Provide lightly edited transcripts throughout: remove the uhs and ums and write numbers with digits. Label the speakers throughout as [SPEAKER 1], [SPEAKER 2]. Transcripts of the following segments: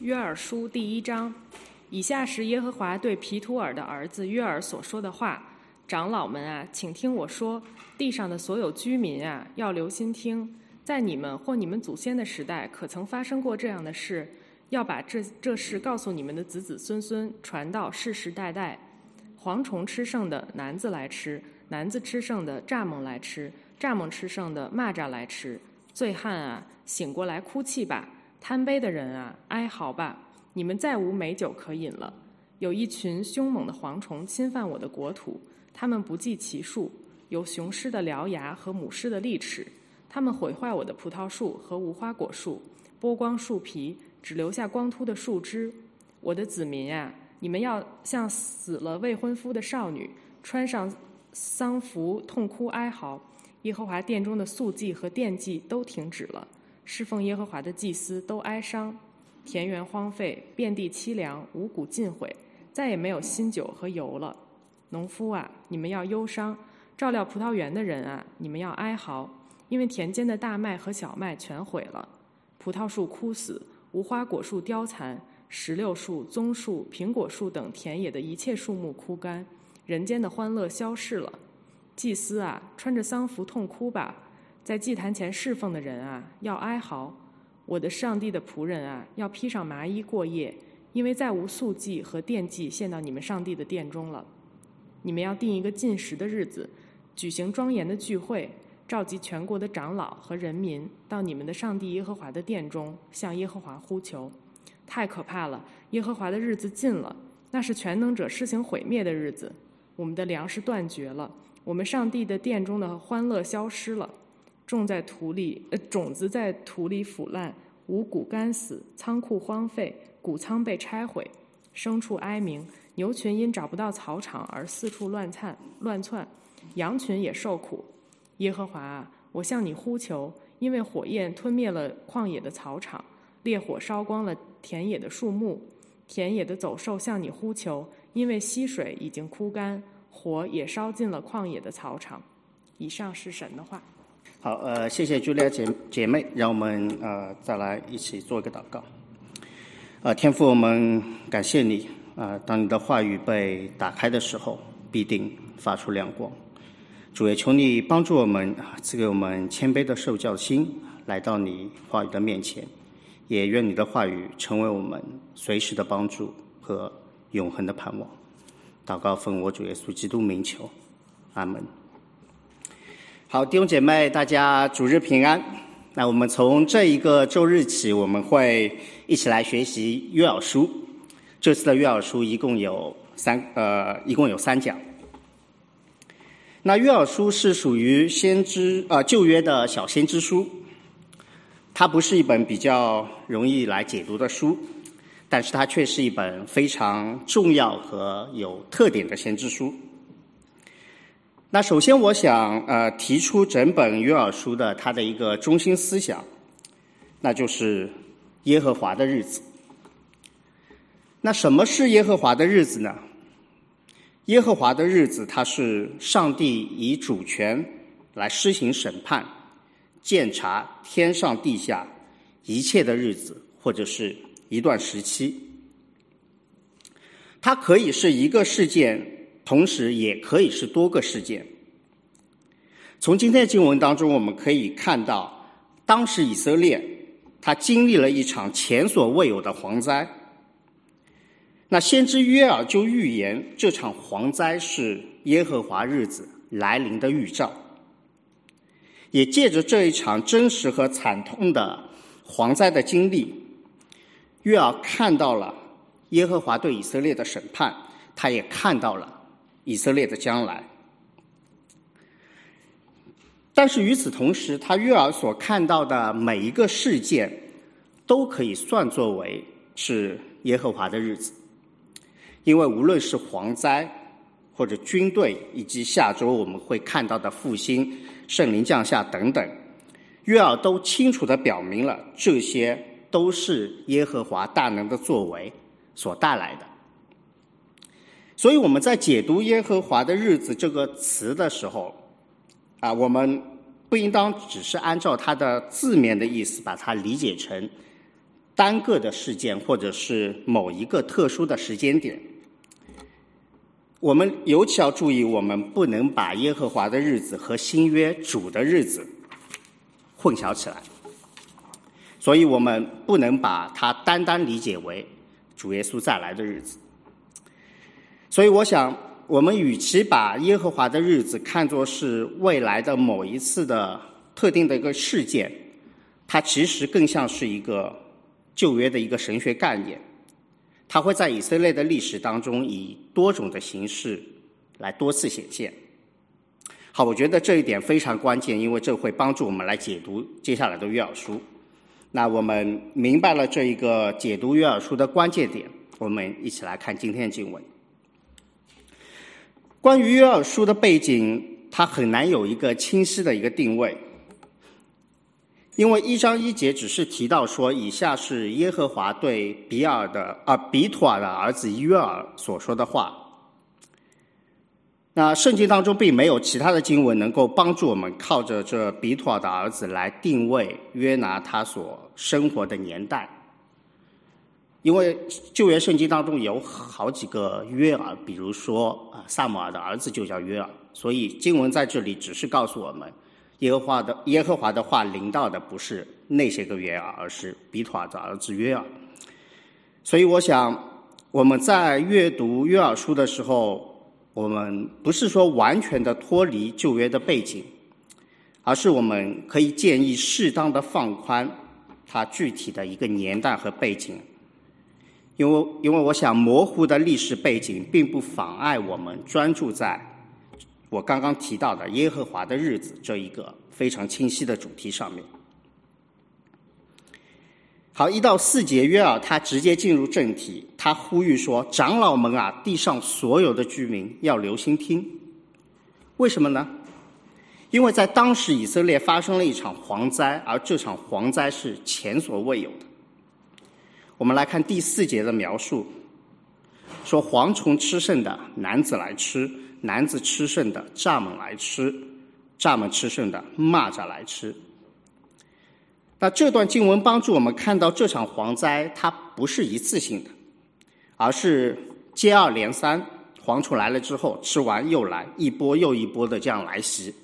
[SPEAKER 1] 约珥书第1章，以下是耶和华对皮图尔的儿子约珥所说的话：长老们啊，请听我说，地上的所有居民啊，要留心听。在你们或你们祖先的时代，可曾发生过这样的事？要把这事告诉你们的子子孙孙，传到世世代代。蝗虫吃剩的男子来吃，男子吃剩的蚱蜢来吃，蚱蜢吃剩的蚂蚱来吃。醉汉啊，醒过来哭泣吧！贪杯的人啊，哀嚎吧！你们再无美酒可饮了。有一群凶猛的蝗虫侵犯我的国土，他们不计其数，有雄狮的獠牙和母狮的利齿。他们毁坏我的葡萄树和无花果树，剥光树皮，只留下光秃的树枝。我的子民啊，你们要像死了未婚夫的少女，穿上丧服，痛哭哀嚎。耶和华殿中的素祭和奠祭都停止了，侍奉耶和华的祭司都哀伤。田园荒废，遍地凄凉，五谷尽毁，再也没有新酒和油了。农夫啊，你们要忧伤；照料葡萄园的人啊，你们要哀嚎，因为田间的大麦和小麦全毁了。葡萄树枯死，无花果树凋残，石榴树、棕树、苹果树等田野的一切树木枯干，人间的欢乐消逝了。祭司啊，穿着丧服痛哭吧；在祭坛前侍奉的人啊，要哀嚎。我的上帝的仆人啊，要披上麻衣过夜，因为再无素祭和奠祭献到你们上帝的殿中了。你们要定一个禁食的日子，举行庄严的聚会，召集全国的长老和人民到你们的上帝耶和华的殿中，向耶和华呼求。太可怕了！耶和华的日子近了，那是全能者施行毁灭的日子。我们的粮食断绝了，我们上帝的殿中的欢乐消失了。种子在土里腐烂，五谷干死，仓库荒废，谷仓被拆毁，牲畜哀鸣，牛群因找不到草场而四处乱窜，羊群也受苦。耶和华啊，我向你呼求，因为火焰吞灭了旷野的草场，烈火烧光了田野的树木。田野的走兽向你呼求，因为溪水已经枯干，火也烧尽了旷野的草场。以上是神的话。
[SPEAKER 2] 好，谢谢茱莉亚姐妹，让我们再来一起做一个祷告。天父，我们感谢你当你的话语被打开的时候，必定发出亮光。主也求你帮助我们，赐给我们谦卑的受教心，来到你话语的面前。也愿你的话语成为我们随时的帮助和永恒的盼望。祷告奉我主耶稣基督名求，阿门。好，弟兄姐妹，大家主日平安。那我们从这一个周日起，我们会一起来学习约珥书。这次的约珥书一共有3讲。那约珥书是属于旧约的小先知书，它不是一本比较容易来解读的书，但是它却是一本非常重要和有特点的先知书。那首先我想提出整本约珥书的它的一个中心思想，那就是耶和华的日子。那什么是耶和华的日子呢？耶和华的日子，它是上帝以主权来施行审判，鉴察天上地下一切的日子，或者是一段时期。它可以是一个事件，同时也可以是多个事件。从今天的经文当中，我们可以看到，当时以色列他经历了一场前所未有的蝗灾。那先知约珥就预言，这场蝗灾是耶和华日子来临的预兆。也借着这一场真实和惨痛的蝗灾的经历，约珥看到了耶和华对以色列的审判，他也看到了以色列的将来。但是与此同时，约珥所看到的每一个事件都可以算作为是耶和华的日子。因为无论是蝗灾或者军队，以及下周我们会看到的复兴、圣灵降下等等，约珥都清楚地表明了这些都是耶和华大能的作为所带来的。所以我们在解读耶和华的日子这个词的时候我们不应当只是按照它的字面的意思把它理解成单个的事件或者是某一个特殊的时间点。我们尤其要注意，我们不能把耶和华的日子和新约主的日子混淆起来，所以我们不能把它单单理解为主耶稣再来的日子。所以我想，我们与其把耶和华的日子看作是未来的某一次的特定的一个事件，它其实更像是一个旧约的一个神学概念，它会在以色列的历史当中以多种的形式来多次显现。好，我觉得这一点非常关键，因为这会帮助我们来解读接下来的约珥书。那我们明白了这一个解读约珥书的关键点，我们一起来看今天的经文。关于约珥书的背景，它很难有一个清晰的一个定位，因为1章1节只是提到说，以下是耶和华对比土尔的儿子约珥所说的话。那圣经当中并没有其他的经文能够帮助我们靠着这比土尔的儿子来定位约拿他所生活的年代，因为旧约圣经当中有好几个约珥，比如说撒母耳的儿子就叫约珥，所以经文在这里只是告诉我们耶和华的话临到的不是那些个约珥，而是比土尔的儿子约珥。所以我想我们在阅读约珥书的时候，我们不是说完全的脱离旧约的背景，而是我们可以建议适当的放宽它具体的一个年代和背景，因为我想模糊的历史背景并不妨碍我们专注在我刚刚提到的耶和华的日子这一个非常清晰的主题上面。好，1到4节约珥他直接进入正题，他呼吁说，长老们啊，地上所有的居民要留心听。为什么呢？因为在当时以色列发生了一场蝗灾，而这场蝗灾是前所未有的。我们来看第4节的描述，说蝗虫吃剩的男子来吃，男子吃剩的蚱蜢来吃，蚱蜢吃剩的蚂蚱来吃。那这段经文帮助我们看到，这场蝗灾它不是一次性的，而是接二连三，蝗虫来了之后吃完又来，一波又一波的这样来袭。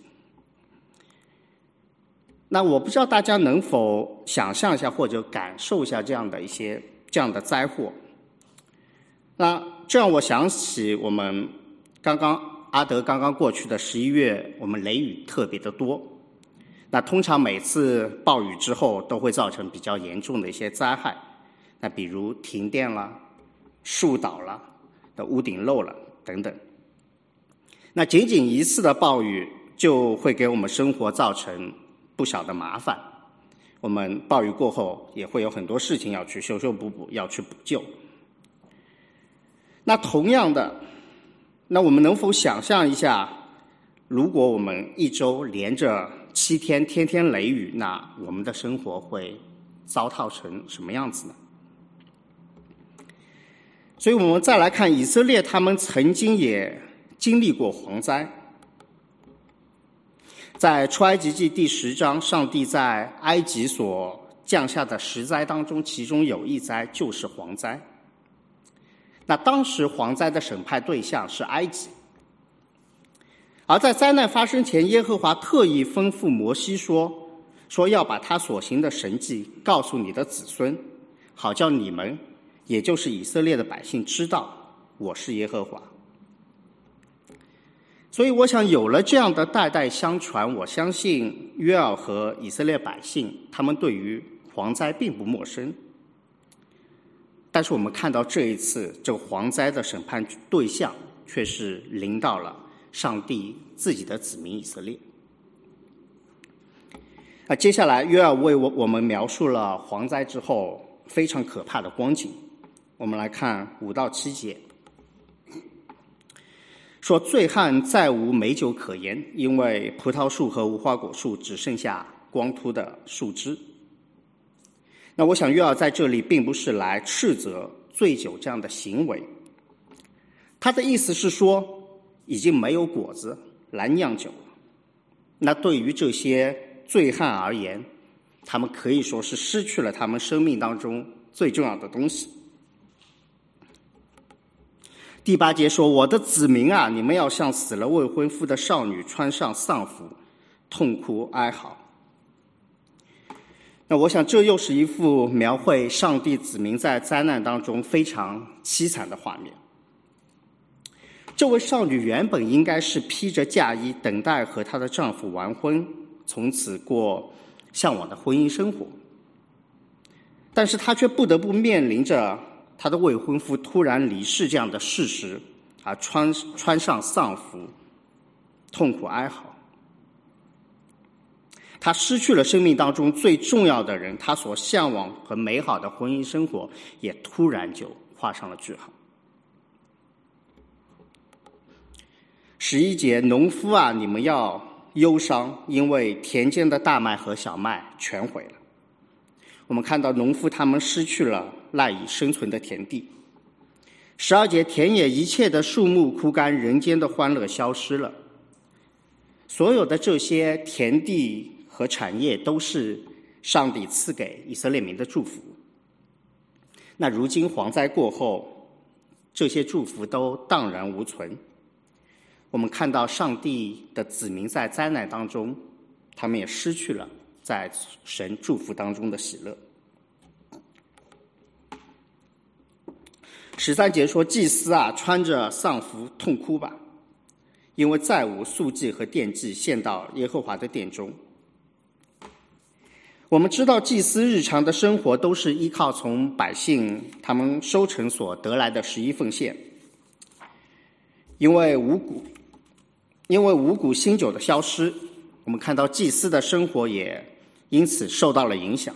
[SPEAKER 2] 那我不知道大家能否想象一下或者感受一下这样的灾祸。那这让我想起我们阿德刚刚过去的11月，我们雷雨特别的多。那通常每次暴雨之后都会造成比较严重的一些灾害，那比如停电了、树倒了、屋顶漏了等等。那仅仅一次的暴雨就会给我们生活造成不小的麻烦，我们暴雨过后也会有很多事情要去修修补补，要去补救。那同样的，那我们能否想象一下，如果我们一周连着7天天天雷雨，那我们的生活会糟蹋成什么样子呢？所以我们再来看以色列，他们曾经也经历过蝗灾。在出埃及记第10章，上帝在埃及所降下的10灾当中，其中有一灾就是蝗灾。那当时蝗灾的审判对象是埃及，而在灾难发生前，耶和华特意吩咐摩西说要把他所行的神迹告诉你的子孙，好叫你们，也就是以色列的百姓知道我是耶和华。所以我想有了这样的代代相传，我相信约珥和以色列百姓他们对于蝗灾并不陌生。但是我们看到这一次这个蝗灾的审判对象却是临到了上帝自己的子民以色列。接下来约珥为我们描述了蝗灾之后非常可怕的光景。我们来看5到7节，说醉汉再无美酒可言，因为葡萄树和无花果树只剩下光秃的树枝。那我想约珥在这里并不是来斥责醉酒这样的行为，他的意思是说已经没有果子来酿酒了。那对于这些醉汉而言，他们可以说是失去了他们生命当中最重要的东西。第8节说，我的子民啊，你们要像死了未婚夫的少女穿上丧服，痛哭哀嚎。那我想这又是一幅描绘上帝子民在灾难当中非常凄惨的画面。这位少女原本应该是披着嫁衣，等待和她的丈夫完婚，从此过向往的婚姻生活，但是她却不得不面临着她的未婚夫突然离世这样的事实，而穿上丧服，痛苦哀嚎。她失去了生命当中最重要的人，她所向往和美好的婚姻生活也突然就画上了句号。11节，农夫啊，你们要忧伤，因为田间的大麦和小麦全毁了。我们看到农夫他们失去了赖以生存的田地。12节，田野一切的树木枯干，人间的欢乐消失了。所有的这些田地和产业都是上帝赐给以色列民的祝福。那如今蝗灾过后，这些祝福都荡然无存。我们看到上帝的子民在灾难当中，他们也失去了在神祝福当中的喜乐。13节说，祭司啊，穿着丧服痛哭吧，因为再无素祭和奠祭献到耶和华的殿中。我们知道祭司日常的生活都是依靠从百姓他们收成所得来的11奉献，因为五谷新酒的消失，我们看到祭司的生活也因此受到了影响。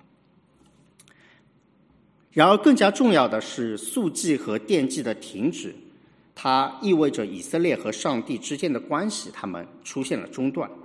[SPEAKER 2] 然而更加重要的是，素祭和奠祭的停止，它意味着以色列和上帝之间的关系他们出现了中断。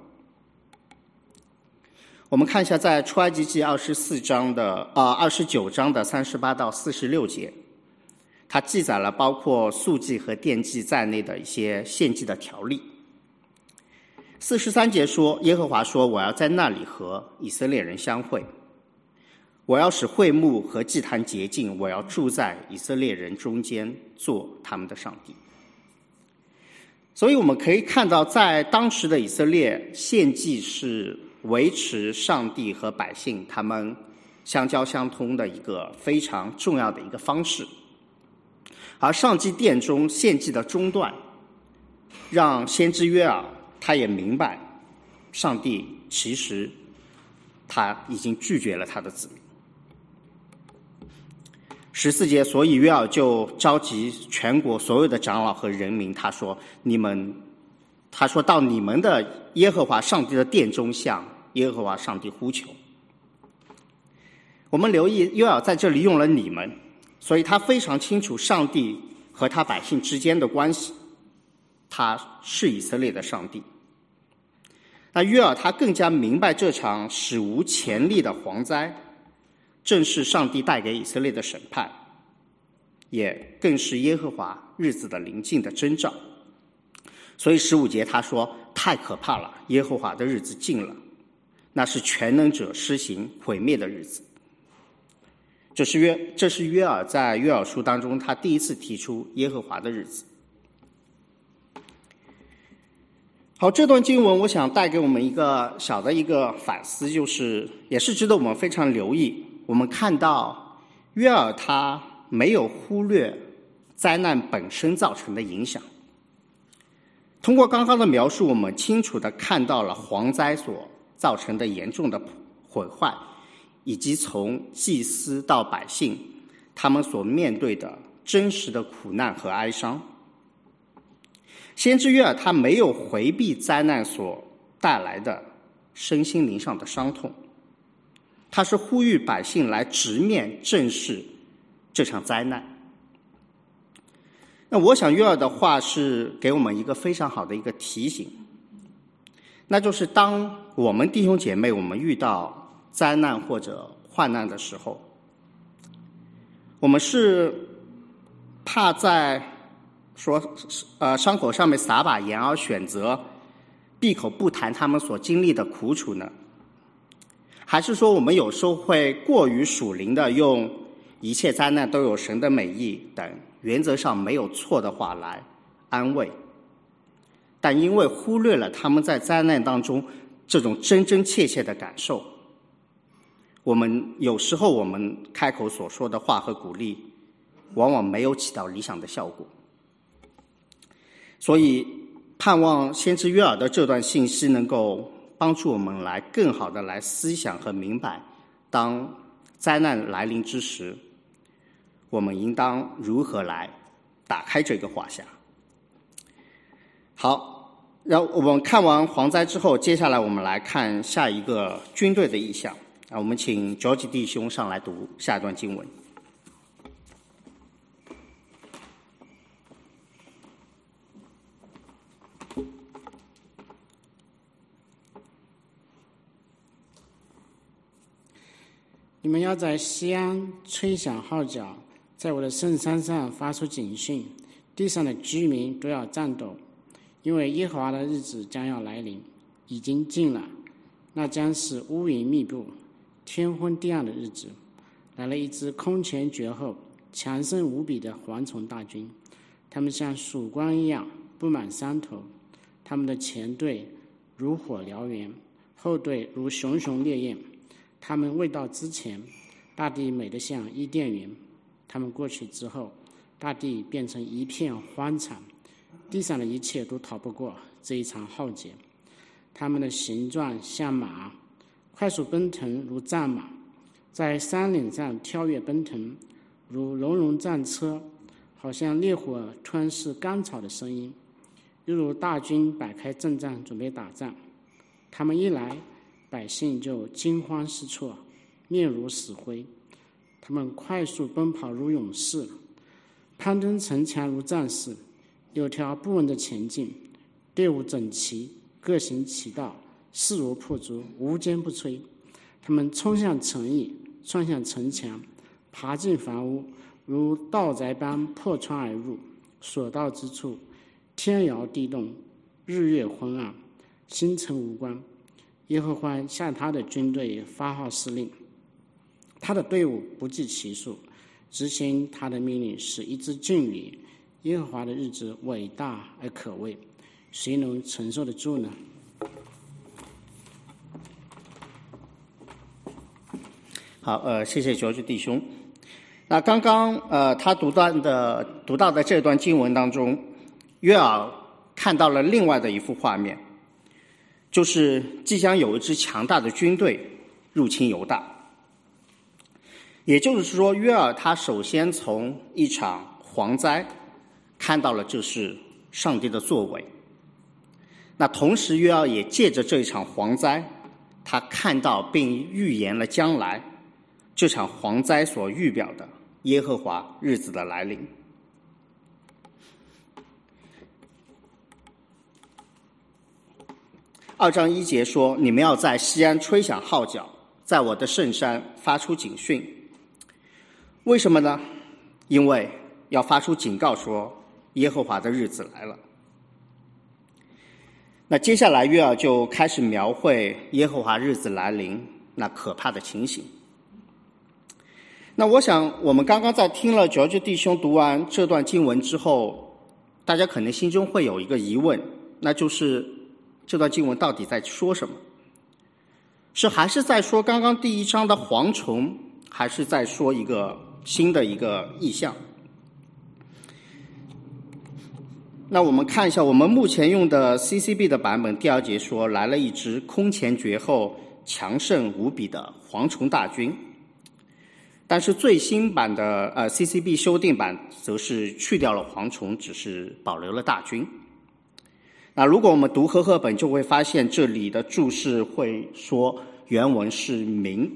[SPEAKER 2] 我们看一下在出埃及记29章的38到46节，它记载了包括素祭和奠祭在内的一些献祭的条例。43节说，耶和华说，我要在那里和以色列人相会，我要使会幕和祭坛洁净，我要住在以色列人中间，做他们的上帝。所以我们可以看到，在当时的以色列，献祭是维持上帝和百姓他们相交相通的一个非常重要的一个方式。而上祭殿中献祭的中断，让先知约珥他也明白，上帝其实他已经拒绝了他的子民。14节，所以约珥就召集全国所有的长老和人民，他说到你们的耶和华上帝的殿中向耶和华上帝呼求。我们留意约珥在这里用了你们，所以他非常清楚上帝和他百姓之间的关系，他是以色列的上帝。那约珥他更加明白这场史无前例的蝗灾正是上帝带给以色列的审判，也更是耶和华日子的临近的征兆。所以15节他说，太可怕了，耶和华的日子近了，那是全能者施行毁灭的日子。这是约珥在约珥书当中他第一次提出耶和华的日子。好，这段经文我想带给我们一个小的一个反思，也是值得我们非常留意。我们看到约珥他没有忽略灾难本身造成的影响。通过刚刚的描述，我们清楚地看到了蝗灾所造成的严重的毁坏，以及从祭司到百姓他们所面对的真实的苦难和哀伤。先知约珥他没有回避灾难所带来的身心灵上的伤痛，他是呼吁百姓来直面正视这场灾难。那我想约珥的话是给我们一个非常好的一个提醒，那就是当我们弟兄姐妹我们遇到灾难或者患难的时候，我们是怕在伤口上面撒把盐而选择闭口不谈他们所经历的苦楚呢？还是说我们有时候会过于属灵的用一切灾难都有神的美意等原则上没有错的话来安慰，但因为忽略了他们在灾难当中这种真真切切的感受，有时候我们开口所说的话和鼓励往往没有起到理想的效果。所以盼望先知约珥的这段信息能够帮助我们来更好的来思想和明白，当灾难来临之时，我们应当如何来打开这个话匣。好，然后我们看完蝗灾之后，接下来我们来看下一个军队的意象。我们请乔吉弟兄上来读下一段经文。
[SPEAKER 3] 你们要在西安吹响号角，在我的圣山上发出警讯，地上的居民都要颤抖，因为耶和华的日子将要来临，已经近了。那将是乌云密布、天昏地暗的日子。来了一支空前绝后、强盛无比的蝗虫大军，他们像曙光一样布满山头，他们的前队如火燎原，后队如熊熊烈焰。他们未到之前，大地美得像伊甸园；他们过去之后，大地变成一片荒场，地上的一切都逃不过这一场浩劫。他们的形状像马，快速奔腾如战马，在山岭上跳跃奔腾，如隆隆战车，好像烈火吞噬干草的声音，又如大军摆开阵仗准备打仗。他们一来，百姓就惊慌失措，面如死灰。他们快速奔跑如勇士，攀登城墙如战士，有条不紊的前进，队伍整齐，各行其道，势如破竹，无坚不摧。他们冲向城邑，窜向城墙，爬进房屋，如盗贼般破窗而入，所到之处，天摇地动，日月昏暗，星辰无光。耶和华向他的军队发号施令，他的队伍不计其数，执行他的命令是一支劲旅。耶和华的日子伟大而可畏，谁能承受得住呢？
[SPEAKER 2] 好，谢谢乔治弟兄。那刚刚他读到的这段经文当中，约珥看到了另外的一幅画面，就是即将有一支强大的军队入侵犹大。也就是说，约珥他首先从一场蝗灾看到了这是上帝的作为，那同时约珥也借着这一场蝗灾，他看到并预言了将来这场蝗灾所预表的耶和华日子的来临。2章1节说，你们要在西安吹响号角，在我的圣山发出警讯。为什么呢？因为要发出警告说耶和华的日子来了。那接下来约珥就开始描绘耶和华日子来临那可怕的情形。那我想我们刚刚在听了乔治弟兄读完这段经文之后，大家可能心中会有一个疑问，那就是这段经文到底在说什么？是还是在说刚刚第1章的蝗虫，还是在说一个新的一个意象？那我们看一下我们目前用的 CCB 的版本，第2节说，来了一支空前绝后、强盛无比的蝗虫大军。但是最新版的CCB 修订版则是去掉了蝗虫，只是保留了大军。那如果我们读和合本，就会发现这里的注释会说原文是民。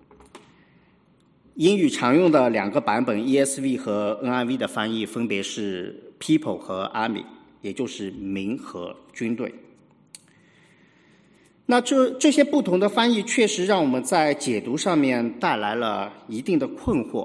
[SPEAKER 2] 英语常用的2个版本 ESV 和 NIV 的翻译分别是 people 和 army， 也就是民和军队。那这些不同的翻译确实让我们在解读上面带来了一定的困惑。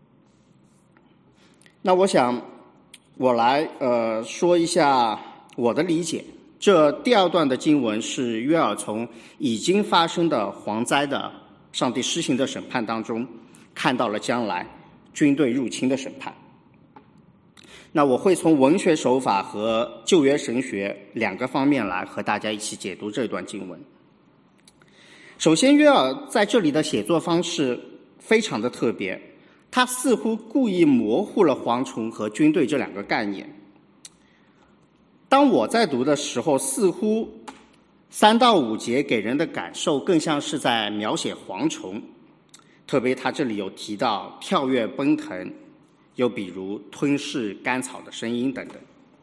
[SPEAKER 2] 那我想我来说一下我的理解。这第2段的经文是约珥从已经发生的蝗灾的上帝施行的审判当中看到了将来军队入侵的审判。那我会从文学手法和旧约神学两个方面来和大家一起解读这段经文。首先，约珥在这里的写作方式非常的特别，他似乎故意模糊了蝗虫和军队这两个概念。当我在读的时候，似乎3到5节给人的感受更像是在描写蝗虫，特别他这里有提到跳跃奔腾，又比如吞噬甘草的声音等等。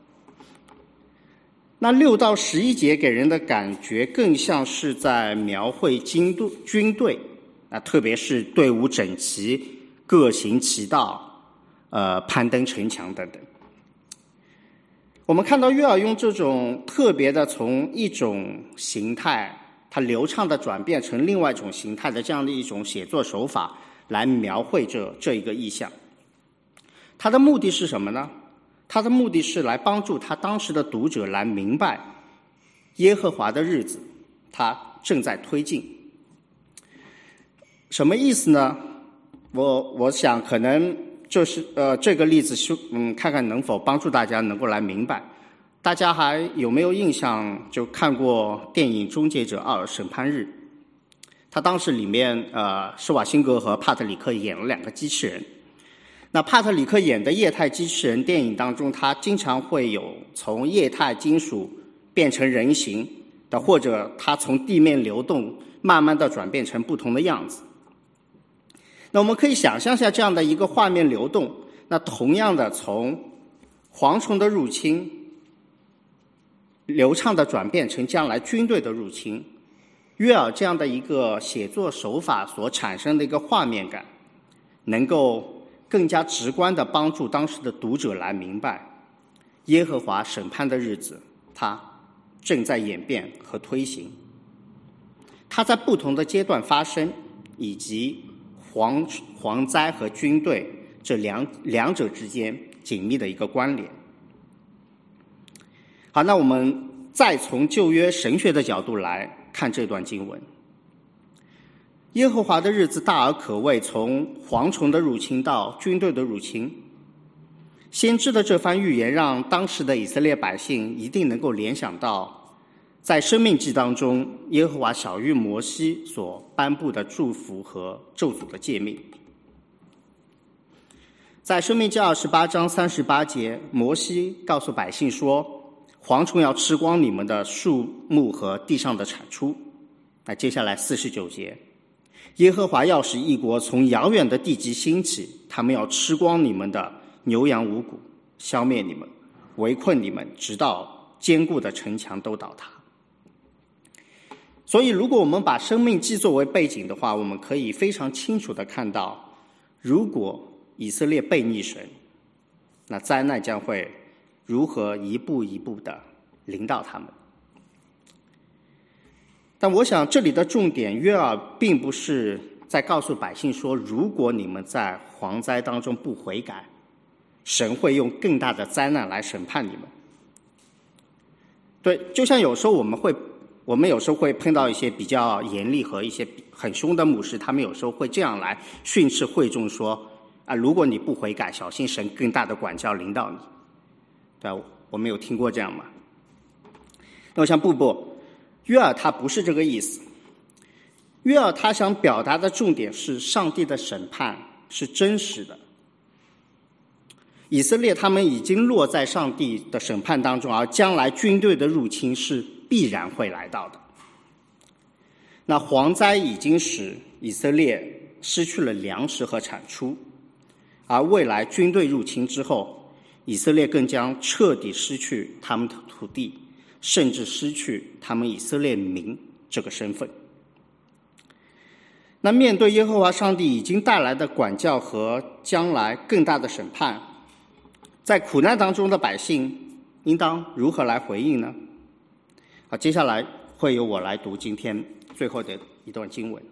[SPEAKER 2] 那6到11节给人的感觉更像是在描绘军队，特别是队伍整齐，各行其道，攀登城墙等等。我们看到约珥用这种特别的从一种形态它流畅的转变成另外一种形态的这样的一种写作手法来描绘这一个意象。他的目的是什么呢？他的目的是来帮助他当时的读者来明白耶和华的日子他正在推进。什么意思呢？我想可能就是这个例子看看能否帮助大家能够来明白。大家还有没有印象就看过电影《终结者2：审判日》？他当时里面施瓦辛格和帕特里克演了2个机器人。那帕特里克演的液态机器人电影当中，他经常会有从液态金属变成人形的，或者他从地面流动慢慢的转变成不同的样子。那我们可以想象一下这样的一个画面流动，那同样的从蝗虫的入侵流畅的转变成将来军队的入侵，约珥这样的一个写作手法所产生的一个画面感，能够更加直观地帮助当时的读者来明白耶和华审判的日子它正在演变和推行，它在不同的阶段发生，以及蝗灾和军队这两者之间紧密的一个关联。好，那我们再从旧约神学的角度来看这段经文。耶和华的日子大而可畏，从蝗虫的入侵到军队的入侵，先知的这番预言让当时的以色列百姓一定能够联想到在申命记当中耶和华晓谕摩西所颁布的祝福和咒诅的诫命。在申命记28章38节，摩西告诉百姓说，蝗虫要吃光你们的树木和地上的产出。那接下来49节，耶和华要使异国从遥远的地极兴起，他们要吃光你们的牛羊五谷，消灭你们，围困你们，直到坚固的城墙都倒塌。所以如果我们把生命记作为背景的话，我们可以非常清楚地看到，如果以色列背逆神，那灾难将会如何一步一步地临到他们。但我想这里的重点，约珥并不是在告诉百姓说，如果你们在蝗灾当中不悔改，神会用更大的灾难来审判你们。对，就像有时候我们有时候会碰到一些比较严厉和一些很凶的牧师，他们有时候会这样来训斥会众说，如果你不悔改，小心神更大的管教临到你。对，我们有听过这样吗？那我想不，约珥他不是这个意思。约珥他想表达的重点是，上帝的审判是真实的。以色列他们已经落在上帝的审判当中，而将来军队的入侵是必然会来到的。那蝗灾已经使以色列失去了粮食和产出，而未来军队入侵之后，以色列更将彻底失去他们的土地，甚至失去他们以色列民这个身份。那面对耶和华上帝已经带来的管教和将来更大的审判，在苦难当中的百姓应当如何来回应呢？好，接下来会由我来读今天最后的一段经文。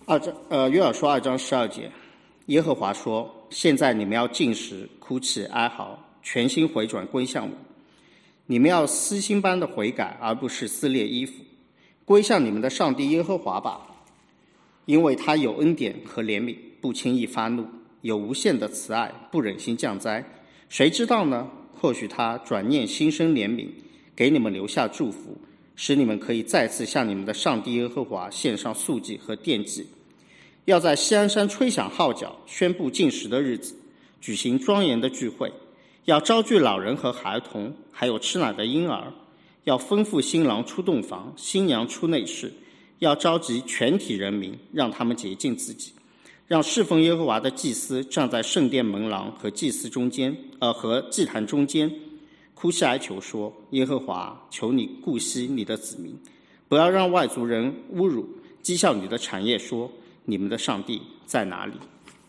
[SPEAKER 2] 约珥书2章12节，耶和华说：现在你们要禁食、哭泣、哀嚎，全心回转归向我。你们要撕心般的悔改，而不是撕裂衣服，归向你们的上帝耶和华吧，因为他有恩典和怜悯，不轻易发怒，有无限的慈爱，不忍心降灾。谁知道呢？或许他转念心生怜悯，给你们留下祝福，使你们可以再次向你们的上帝耶和华献上素祭和奠祭。要在锡安山吹响号角，宣布禁食的日子，举行庄严的聚会，要招聚老人和孩童，还有吃奶的婴儿，要吩咐新郎出洞房，新娘出内室，要召集全体人民，让他们洁净自己，让侍奉耶和华的祭司站在圣殿门廊和祭坛中间，哭泣哀求说：耶和华，求你顾惜你的子民，不要让外族人侮辱讥笑你的产业，说你们的上帝在哪里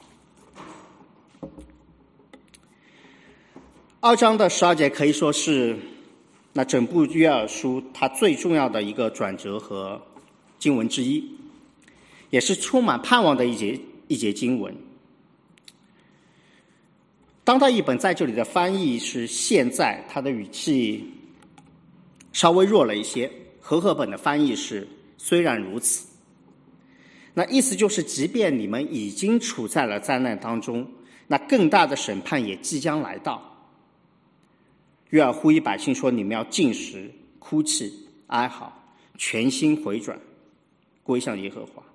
[SPEAKER 2] ？2章的12节可以说是那整部约珥书它最重要的一个转折和经文之一，也是充满盼望的一节经文。当代译本在这里的翻译是现在，它的语气稍微弱了一些。和合本的翻译是虽然如此。那意思就是，即便你们已经处在了灾难当中，那更大的审判也即将来到。约珥呼吁百姓说：你们要禁食、哭泣、哀嚎，全心回转，归向耶和华。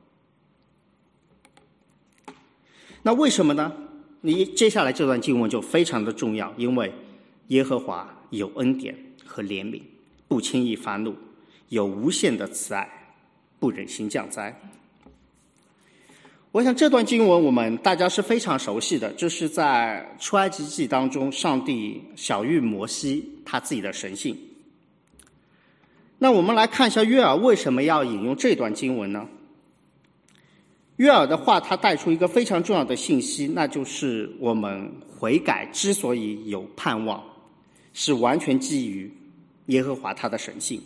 [SPEAKER 2] 那为什么呢？接下来这段经文就非常的重要，因为耶和华有恩典和怜悯，不轻易发怒，有无限的慈爱，不忍心降灾。我想这段经文我们大家是非常熟悉的，这是在出埃及记当中上帝晓谕摩西他自己的神性。那我们来看一下约珥为什么要引用这段经文呢？约珥的话他带出一个非常重要的信息，那就是我们悔改之所以有盼望，是完全基于耶和华他的神性。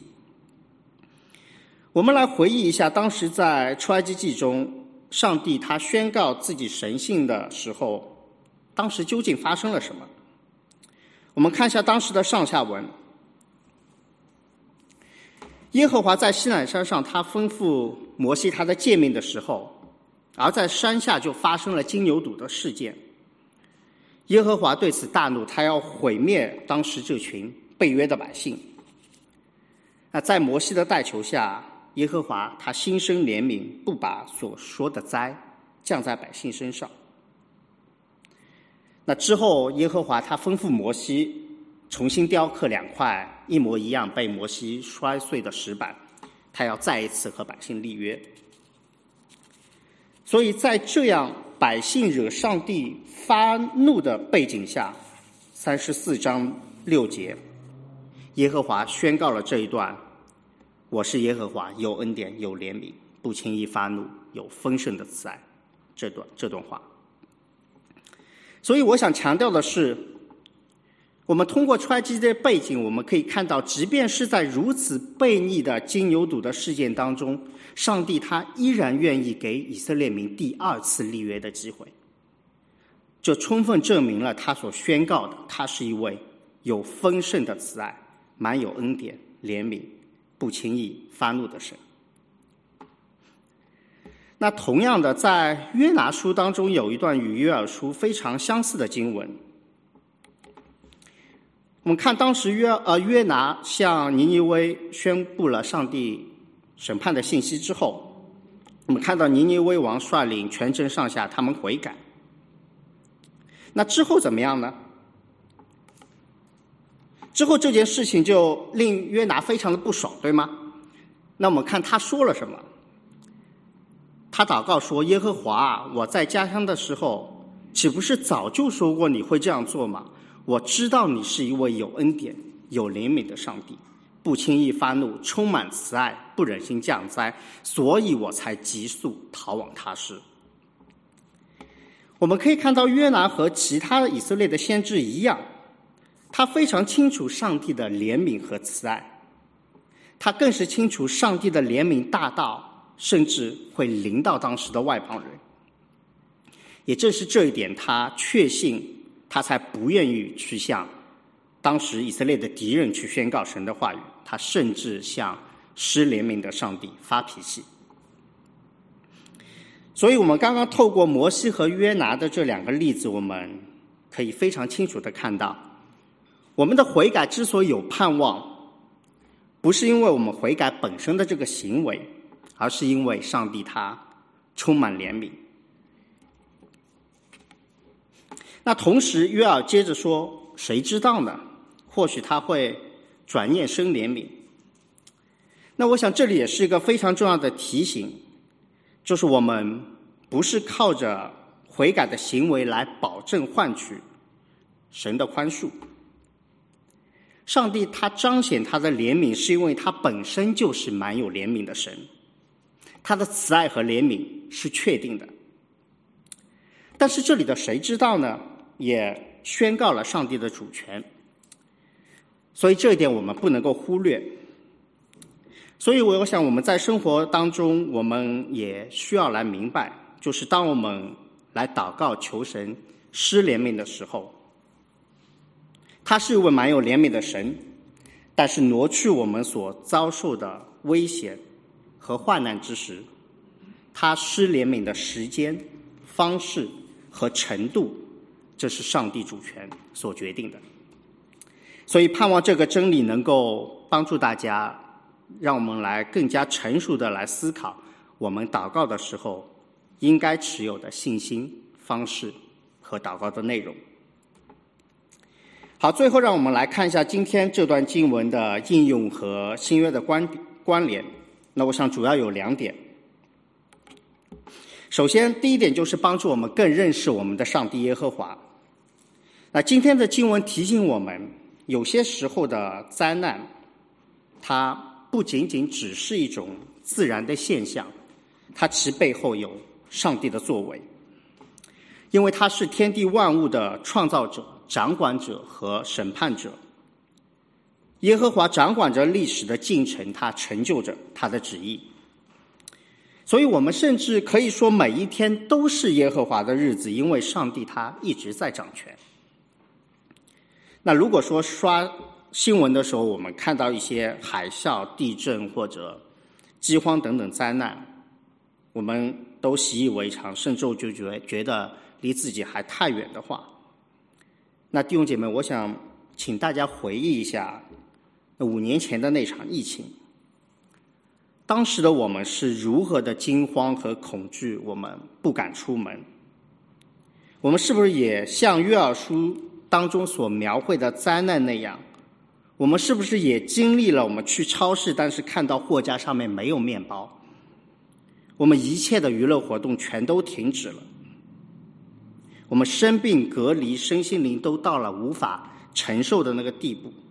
[SPEAKER 2] 我们来回忆一下，当时在出埃及记中上帝他宣告自己神性的时候，当时究竟发生了什么？我们看一下当时的上下文。耶和华在西乃山上他吩咐摩西他的诫命的时候，而在山下就发生了金牛犊的事件。耶和华对此大怒，他要毁灭当时这群被约的百姓。那在摩西的代求下，耶和华他心生怜悯，不把所说的灾降在百姓身上。那之后耶和华他吩咐摩西重新雕刻2块一模一样被摩西摔碎的石板，他要再一次和百姓立约。所以在这样百姓惹上帝发怒的背景下，34章6节，耶和华宣告了这一段：我是耶和华，有恩典，有怜悯，不轻易发怒，有丰盛的慈爱。这段话。所以我想强调的是，我们通过出埃及记的背景，我们可以看到，即便是在如此悖逆的金牛犊的事件当中，上帝他依然愿意给以色列民第2次立约的机会。这充分证明了他所宣告的，他是一位有丰盛的慈爱、满有恩典、怜悯、不轻易发怒的神。那同样的，在约拿书当中有一段与约珥书非常相似的经文。我们看当时约拿向尼尼微宣布了上帝审判的信息之后，我们看到尼尼微王率领全城上下他们悔改。那之后怎么样呢？之后这件事情就令约拿非常的不爽，对吗？那我们看他说了什么。他祷告说：耶和华啊，我在家乡的时候岂不是早就说过你会这样做吗？我知道你是一位有恩典有怜悯的上帝，不轻易发怒，充满慈爱，不忍心降灾，所以我才急速逃往他施。我们可以看到约拿和其他以色列的先知一样，他非常清楚上帝的怜悯和慈爱，他更是清楚上帝的怜悯大到甚至会临到当时的外邦人。也正是这一点，他确信，他才不愿意去向当时以色列的敌人去宣告神的话语，他甚至向施怜悯的上帝发脾气。所以我们刚刚透过摩西和约拿的这两个例子，我们可以非常清楚地看到，我们的悔改之所以有盼望，不是因为我们悔改本身的这个行为，而是因为上帝他充满怜悯。那同时约珥接着说，谁知道呢？或许他会转念生怜悯。那我想这里也是一个非常重要的提醒，就是我们不是靠着悔改的行为来保证换取神的宽恕。上帝他彰显他的怜悯，是因为他本身就是满有怜悯的神，他的慈爱和怜悯是确定的。但是这里的谁知道呢，也宣告了上帝的主权，所以这一点我们不能够忽略。所以我想我们在生活当中，我们也需要来明白，就是当我们来祷告求神施怜悯的时候，他是一位满有怜悯的神，但是挪去我们所遭受的危险和患难之时，他施怜悯的时间、方式和程度，这是上帝主权所决定的。所以盼望这个真理能够帮助大家，让我们来更加成熟的来思考我们祷告的时候应该持有的信心、方式和祷告的内容。好，最后让我们来看一下今天这段经文的应用和新约的关联。那我想主要有两点。首先，第一点就是帮助我们更认识我们的上帝耶和华。那今天的经文提醒我们，有些时候的灾难，它不仅仅只是一种自然的现象，它其背后有上帝的作为，因为他是天地万物的创造者、掌管者和审判者。耶和华掌管着历史的进程，他成就着他的旨意。所以我们甚至可以说每一天都是耶和华的日子，因为上帝他一直在掌权。那如果说刷新闻的时候，我们看到一些海啸、地震或者饥荒等等灾难，我们都习以为常，甚至就觉得离自己还太远的话，那弟兄姐妹，我想请大家回忆一下5年前的那场疫情，当时的我们是如何的惊慌和恐惧，我们不敢出门。我们是不是也像约珥书当中所描绘的灾难那样，我们是不是也经历了我们去超市，但是看到货架上面没有面包，我们一切的娱乐活动全都停止了，我们生病隔离，身心灵都到了无法承受的那个地步。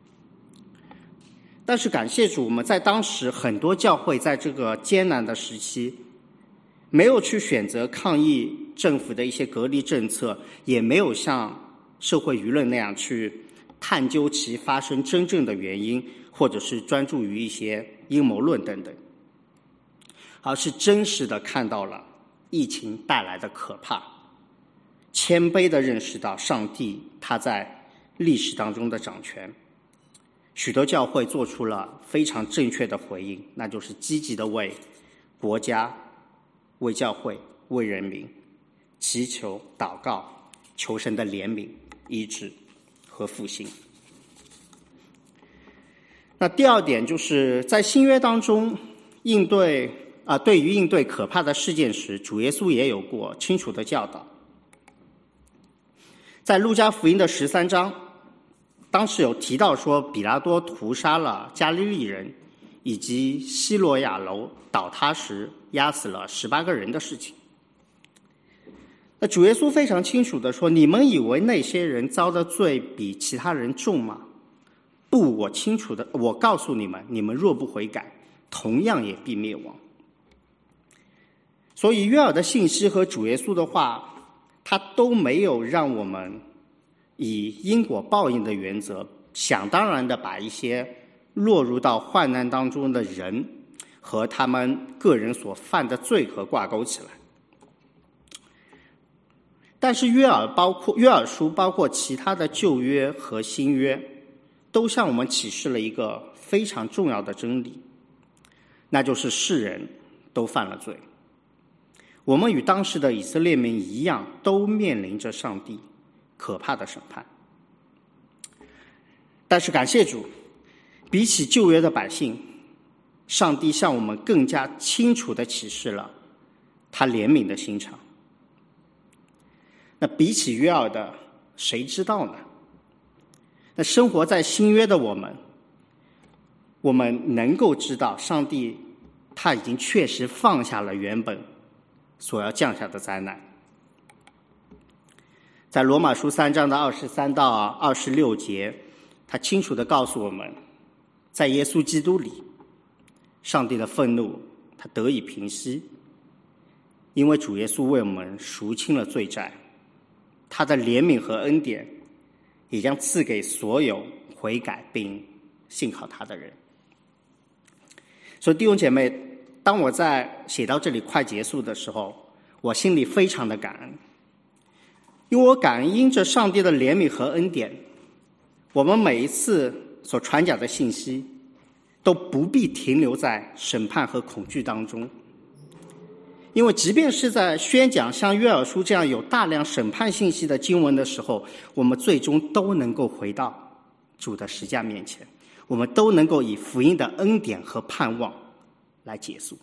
[SPEAKER 2] 但是感谢主，我们在当时很多教会在这个艰难的时期，没有去选择抗议政府的一些隔离政策，也没有像社会舆论那样去探究其发生真正的原因，或者是专注于一些阴谋论等等，而是真实的看到了疫情带来的可怕，谦卑的认识到上帝他在历史当中的掌权。许多教会做出了非常正确的回应，那就是积极的为国家、为教会、为人民祈求、祷告，求神的怜悯、医治和复兴。那第二点就是在新约当中对于应对可怕的事件时，主耶稣也有过清楚的教导。在路加福音的13章，当时有提到说比拉多屠杀了加利利人，以及西罗亚楼倒塌时压死了18个人的事情。那主耶稣非常清楚地说，你们以为那些人遭的罪比其他人重吗？不，我告诉你们，你们若不悔改，同样也必灭亡。所以约珥的信息和主耶稣的话，他都没有让我们以因果报应的原则，想当然的把一些落入到患难当中的人和他们个人所犯的罪和挂钩起来。但是约珥书包括其他的旧约和新约，都向我们启示了一个非常重要的真理，那就是世人都犯了罪。我们与当时的以色列民一样，都面临着上帝可怕的审判。但是感谢主，比起旧约的百姓，上帝向我们更加清楚地启示了他怜悯的心肠。那比起约珥的，谁知道呢？那生活在新约的我们能够知道，上帝他已经确实放下了原本所要降下的灾难。在罗马书3章的23到26节，他清楚地告诉我们，在耶稣基督里，上帝的愤怒他得以平息，因为主耶稣为我们赎清了罪债，他的怜悯和恩典也将赐给所有悔改并信靠他的人。所以弟兄姐妹，当我在写到这里快结束的时候，我心里非常的感恩，因为我感恩因着上帝的怜悯和恩典，我们每一次所传讲的信息都不必停留在审判和恐惧当中。因为即便是在宣讲像约珥书这样有大量审判信息的经文的时候，我们最终都能够回到主的十架面前，我们都能够以福音的恩典和盼望来结束。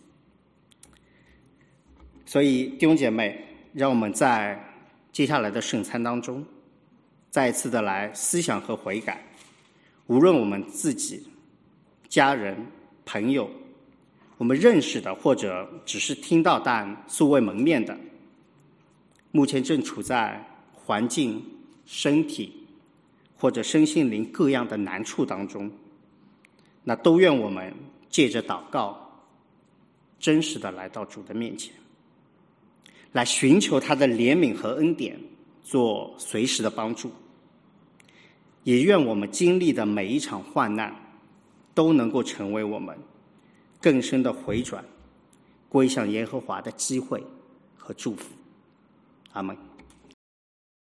[SPEAKER 2] 所以弟兄姐妹，让我们在接下来的圣餐当中再一次的来思想和悔改，无论我们自己、家人、朋友，我们认识的或者只是听到但素未谋面的，目前正处在环境、身体或者身心灵各样的难处当中，那都愿我们借着祷告真实的来到主的面前，来寻求他的怜悯和恩典做随时的帮助。也愿我们经历的每一场患难都能够成为我们更深的回转归向耶和华的机会和祝福。阿们。